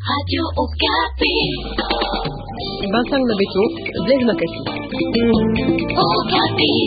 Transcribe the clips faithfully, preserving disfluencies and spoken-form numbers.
Radio Okapi. Vincent Nabeto, Blaise Makati. Okapi.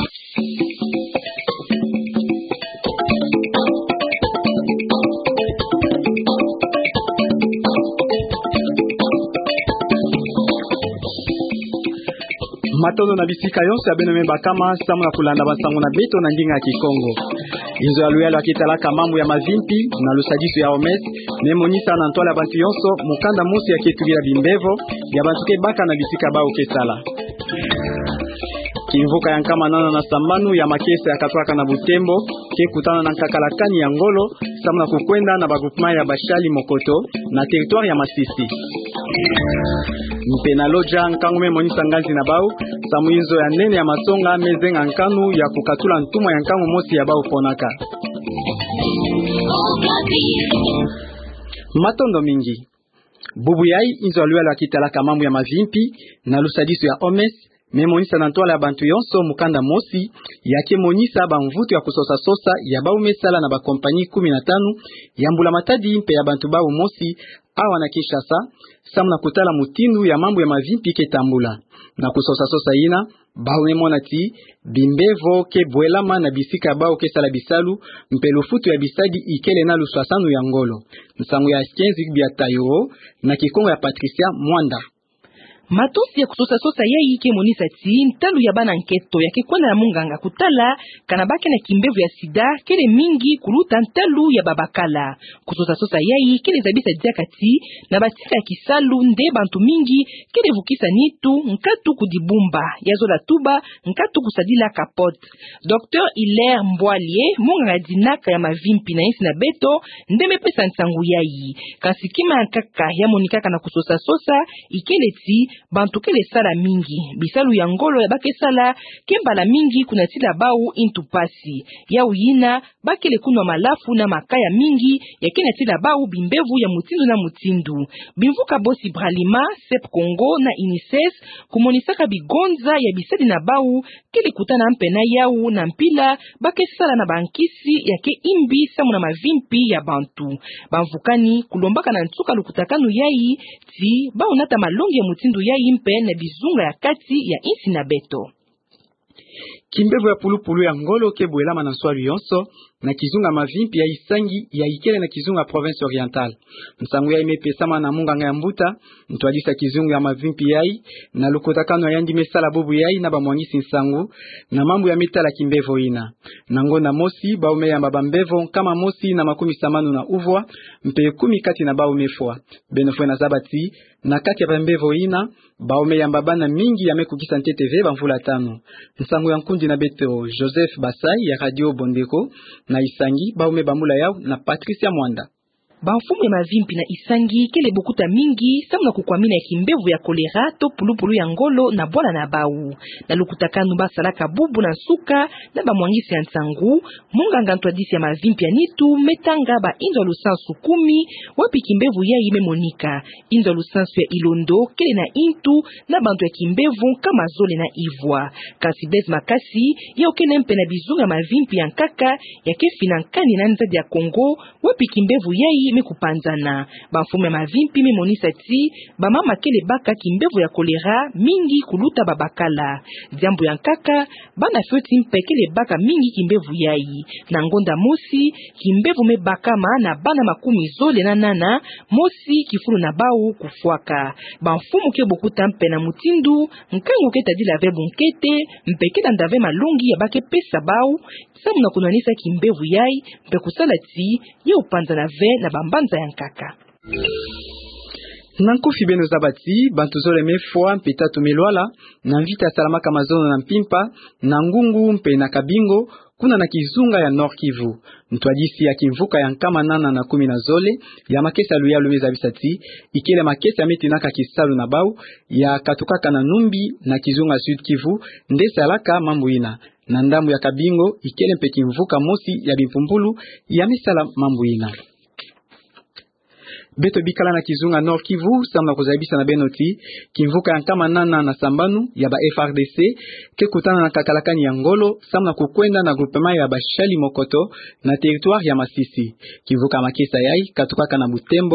Matondo na bisika yonse ya beno memba kama samu na kulanda basango na beto na ndinga ya Kikongo. Inzo ya luyalo akitalaka mambu ya mazimpi na lusadisu ya omes memonisa na ntwala ya bantu yonso mukanda musi ya ketubila bimbevo ya bantuke baka na bisika bao kesala. Kimvuka ya nkama nana na sambanu ya makese ya katwaka na Butembo ke kutana na nkakalakani ya ngolo samu na kukwenda na bagupma ya Bashali Mokoto na territoire ya Masisi. Mpena loja nkangume monisa nganzi na bau samu inzo ya nene ya masonga mezenga nkanu ya kukatula ntuma ya nkangu mosi ya bau ponaka. Matondo mingi bubu yai inzo aluelo akitalaka mambu ya mavimpi na lusadisu ya omes memonisa na ntwala ya bantu yonso mukanda mosi yake monisa bamvuto ya kusosa sosa ya bau mesala na bakompanyi kumi na tano ya mbula matadi mpe ya bantu bau mosi awa na Kinshasa samu na kutala mutindu ya mambo ya mavimpi ke tambula na kusosa sosa ina bau memona ti bimbevo ke bwelama na bisika bau ke sala bisalu mpelufutu ya bisadi ikele na luswasanu ya ngolo nsangu ya kenzi bia tayoro na Kikongo ya Patricia Mwanda. Matosi ya kusosa sosa ya ike monisa ti ntalu ya bana nketo ya kikwenda na munganga kutala kanabake na kimbevu ya sida kele mingi kuluta ntalu ya babakala kusosa sosa ya ike zabisa diakati na batika ya kisalu nde bantu mingi kele vukisa nitu nkatu kudibumba ya zola tuba nkatu kusadila kapot. Docteur Hilaire Mbwalie munganga dinaka ya mavimpi na insi na beto nde mepesa nsangu ya yi kansikima kaka ya monikaka na kusosa sosa ikele ti bantu kele sala mingi bisalu ya ngolo ya bakesala kembala mingi kuna tila bau intu pasi ya uyina bakele kunwa malafu na makaya mingi ya kena tila bau bimbevu ya mutindu na mutindu bimvuka bosi Bralima Sep Congo na Inises kumonisaka bigonza ya bisadi na bau kele kutana mpena yau na mpila bakesala na bankisi ya ke imbi samu na mavimpi ya bantu bamvukani kulombaka na ntuka lukutakanu yai ti bau nata malongi ya mutindu ya impe na bizunga ya kati ya insi na beto. Kimbevu ya pulupulu ya ngolo ke bwelama na swali yonso na kizunga mavimpi ya isangi ya ikele na kizunga province orientale. Nsangu ya imepesama na munganga ya mbuta ntwadisa kizunga ya mavimpi yai na lukotakano ya yandi mesala bubu yai na bamwangisi nsangu na mambu ya metala kimbevo ina. Nangonda mosi baume ya mbabambevo kama mosi na makumi samanu na uvwa mpe kumi kati na baume fwa. Benofwe na zabati na kati ya bambevo ina baume ya mbabana mingi ya mekukisa nte T V bamvula tano. Nsangu ya nkundi na beto Joseph Basai ya Radio Bondeko na isangi baume bamula yao na Patricia Mwanda. Banfumu ya mavimpi na isangi kele bukuta mingi samu na kukwamina ya kimbevu ya kolera to pulupulu ya ngolo na bwala na bau na lukutakanu basalaka bubu na suka na bamwangisi ya nsangu munganga ntwadisi ya mavimpi ya nitu metanga ba inzo lusansu kumi wapi kimbevu ya ime monika inzo lusansu ya ilondo kele na intu na bantu ya kimbevu kama zole na ivwa kasi Blaise Makasi ya okene mpe na bizunga mavimpi ya nkaka ya kefi na nkani na nzadi ya Kongo wapi kimbevu ya mekupanzana banfume mavimpi memonisa ti bamama kele baka kimbevu ya kolera mingi kuluta babakala jambo ya nkaka bana feti mpekele baka mingi kimbevu yai na ngonda mosi kimbevu mebaka maana bana makumi zole na nana mosi kifulu na bau kufuaka banfumu ke bokuta mpe na mutindu nkangu ke tadila vebu nkete mpekela ndave malongi ya bake pesa bau samu na kunanisa kimbevu yai mpe kusala ti ye upanza na ve na bambanza ya nkaka. Nankufi beno zabati bantu zole mefwa mpe tatu melwala na mvita salamaka mazono na mpimpa na ngungu mpe na kabingo kuna na kizunga ya Nord Kivu. Ntwadisi ya kimvuka ya nkama nana na kumi na zole ya makesa luya lumeza bisati ikele makesa metinaka kisalu na bau ya katukaka na numbi na kizunga Sud Kivu nde salaka mambu ina na ndambu ya kabingo ikele mpe kimvuka mosi ya bimpumbulu ya misala mambu ina. Beto bikala na kizunga Nord Kivu samna kuzabisa na benoti kimvuka ya nkama nana na sambanu ya ba F R D C ke kutana na kakalakani ya ngolo samna kukwenda na groupement ya Bashali Mokoto na territoire ya Masisi. Kivuka makesa yai katukaka na Butembo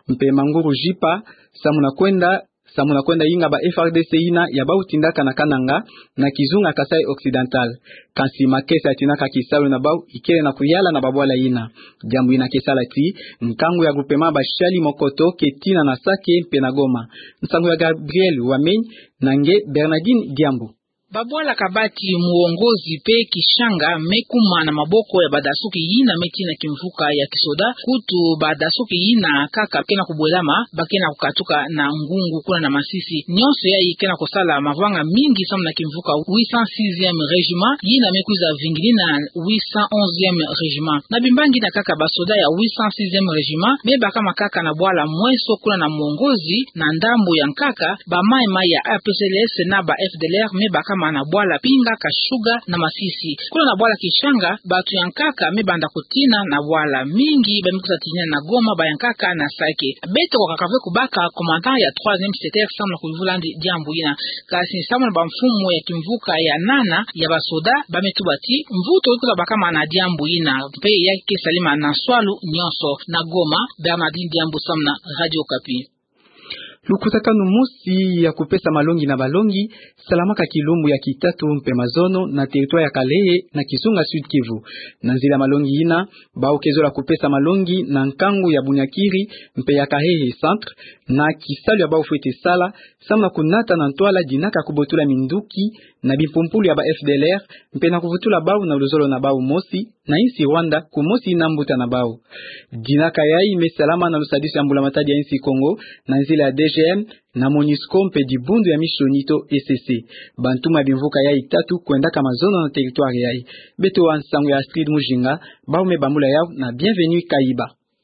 mpe manguru jipa samu na kwenda samu na kwenda inga ba F R D C ina ya ba utindaka na Kananga na Kizunga Kasai Occidental kansi makesa tinaka kisalu na bau ikele na kuyala na babwala ina jambu ina kesala ti nkangu ya grupema ba Shali Mokoto Ketina na Sake mpe na Goma nsangu ya Gabriel Wameny nange Bernardine Diambu Babwala Kabati muongozi pe Kishanga mekuma na maboko ya badasuki yina meti na kimvuka ya kisoda kutu badasuki yina kaka kena kubwelama bakena kukatuka na ngungu kuna na Masisi nyonso ya ikena kosala mavanga mingi samu na kimvuka huit cent sixième régiment yina mekuza vingili na huit cent onzième régiment na bimbangi na kaka basoda ya huit cent sixième régiment meba kama kaka na bwala mweso kuna na muongozi na ndambo ya nkaka ba maima ya A P C L S na ba F D L R meba kama na bwala Pinga Kashuga na Masisi kuna na bwala Kishanga batu yankaka mebanda kutina na bwala mingi bamikuza tinya na Goma bayankaka na Sake beto wakakave kubaka commandant ya troisième secteur samna kuivulandi Diambu ina kasi samna ba mfumo ya kimvuka ya nana ya basoda bametubati mvuto ikuza bakama na Diambu ina pe yake salima na Swalu nyonso na Goma Bernardine Diambu samna Radio Kapi. Lukutakanu musi ya kupesa malongi na balongi salamaka kilumbu ya kitatu mpe mazono na teritwari ya Kaleye na Kisunga Sud Kivu na nzila malongi ina baokezo la kupesa malongi na nkangu ya Bunyakiri mpe ya Kahehe centre na kisalu ya baofwete sala samna kunata na ntwala dinaka kubotula minduki na bimpumpulu ya ba F D L R mpe na kuvutula bau na luzolo na bau mosi na insi Rwanda kumosi na mbuta na bau dinaka yai mesalama na lusadisi ya mbula matadi ya insi Kongo na nzila ya D G M na MONUSCO mpe dibundu ya Mishonito E C C bantuma bimvuka yai tatu kwenda kama zona na territoire yai beto wa nsangu ya Astrid Mujinga baume bambula yao na bienvenue Kaiba.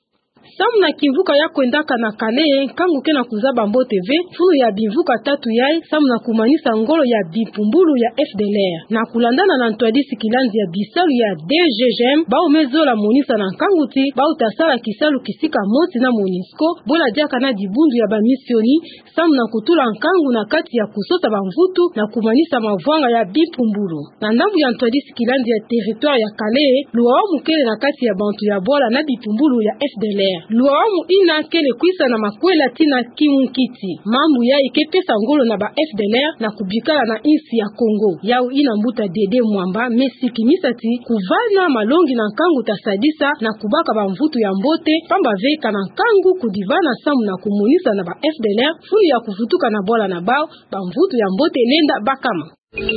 Samu na kimvuka ya kwendaka na Kaleye kangu kena kuzaba Mbo T V fulu ya bimvuka tatu yai samu na kumanisa ngolo ya bipumbulu ya F D L R na kulandana na ntwadisi kilanzi ya bisalu ya D G M bao mezola monisa na kangu ti bao tasala kisalu kisika moti na MONUSCO bola diaka na dibundu ya bamisioni samu na kutula nkangu na kati ya kusota bamvutu na kumanisa mavwanga ya bipumbulu na ndambu ya ntwadisi kilanzi ya territoire ya Kaleye luwa mukele na kati ya bantu ya bola na bipumbulu ya F D L R luamu ina kele kuisa na makwela tina kimunkiti mambu ya ikepesa ngolo na ba F D L R na kubikala na insi ya Kongo yau ina mbuta Dede Mwamba mesiki misati kuvana malongi na nkangu tasadisa na kubaka ba mvutu ya mbote pamba veka na nkangu kudivana samu na kumunisa na ba F D L R fulu ya kuvutuka na bola na bao ba mvutu ya mbote lenda bakama.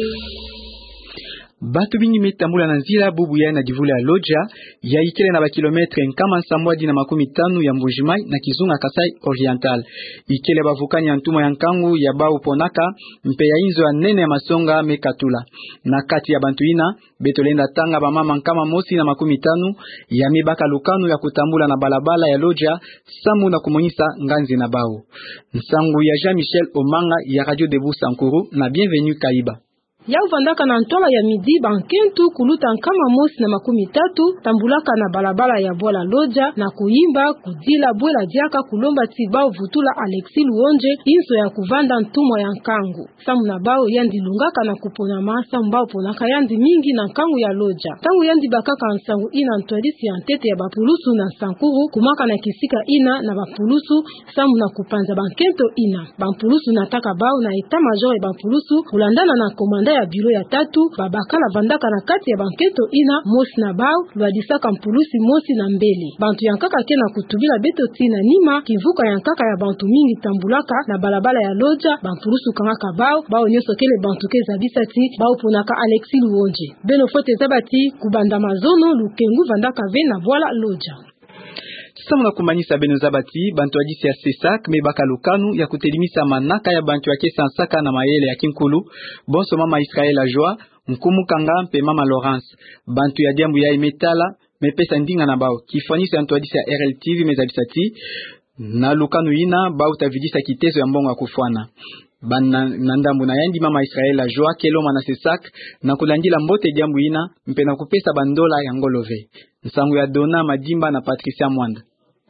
Batu bingi mitambula na nzila bubu ya na divula ya Loja ya ikele na ba kilometre nkama nsamwadi na makumi tanu ya Mbujimai na Kizunga Kasai Oriental ikele bavukani ya ntuma ya nkangu ya bau ponaka mpe ya inzo ya nene ya masonga mekatula na kati ya bantu ina betolenda tanga ba mama nkama mosi na makumi tanu ya mibaka lukanu ya kutambula na balabala ya Loja samu na kumonisa nganzi na bau nsangu ya Jean Michel Omanga ya Radio Debu Sankuru na bienvenue Kaiba. Ya uvandaka na ntola ya midi bankentu kuluta nkama mosi na makumi tatu tambulaka na balabala ya bola Loja na kuimba kudila bwela diaka kulomba tibao vutula Alexi Luonje inso ya kuvanda ntumo ya nkangu samu na bao yandi lungaka na kupona masa mbao ponaka yandi mingi na nkangu ya Loja tangu yandi bakaka nsangu ina ntwadisi ya ntete ya bapulusu na Sankuru kumaka na kisika ina na bapulusu samu na kupanza bankento ina bapulusu nataka bao na eta major ya bapulusu kulandana na komanda ya biro ya tatu babakala vandaka na kati ya banketo ina mosi na bao lwadisaka mpulusi mosi na mbele bantu yankaka kena kutubila beto tina nima kivuka yankaka ya bantu mingi tambulaka na balabala ya Loja bampulusu kangaka bao bao nyoso kele bantu keza bisati bao ponaka Alexi Luonje beno fote zabati kubanda mazono lukengu vandaka ve na voila Loja. Samu na kumanyisa beno zabati bantu ajisi ya Sesak mebaka lukanu ya kutelimisa manaka ya bantu ya kesa nsaka na mayele ya kinkulu bonso mama Israel Joa mkumu kanga mpe mama Laurence bantu ya diambu ya imetala mepesa ndinga na bao kifanyisa bantu ajisi ya R L T V mezabisati na lukanu ina bao tavidisa kitezo ya mbongo ya kufuana bana nandambu na yandi mama Israel Joa keloma na Sesak na kulandila mbote diambu ina mpe na kupesa bandola ya ngolove nsangu ya Dona Madimba na Patricia Mwanda.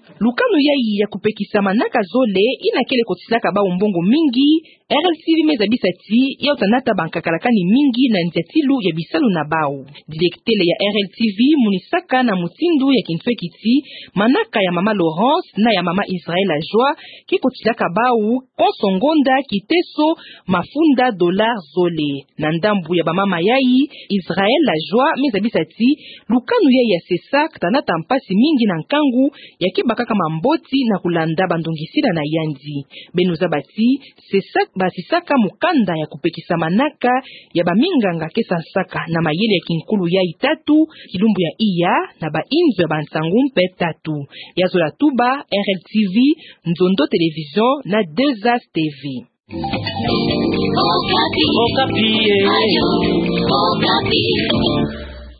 lukano yai ya kupekisa manaka zole inakele kotisaka ba umbongo mingi R L C V meza bisati ya utanata bankakalakani mingi na nzatilu ya bisalu na bao. Direktele ya R L T V munisaka na mutindu ya kintwe kiti manaka ya mama Laurence na ya mama Israel la joie kiko tilaka bao konsongonda kiteso mafunda dolar zole. Na ndambu ya bamama yai Israel la joie meza bisati lukanu yai ya sesak tanata mpasi mingi na nkangu ya kibaka kama mboti na kulanda bandungisida na yandi. Benuza bati sesak basisaka mukanda ya kupekisa manaka ya baminganga kesa saka na mayele ya kinkulu ya itatu kilumbu ya iya na ba inzo ya bansangu mpe tatu ya zola tuba R L T V Nzondo Television na deux A S T V. Okapi. Okapi. Ayo, Okapi.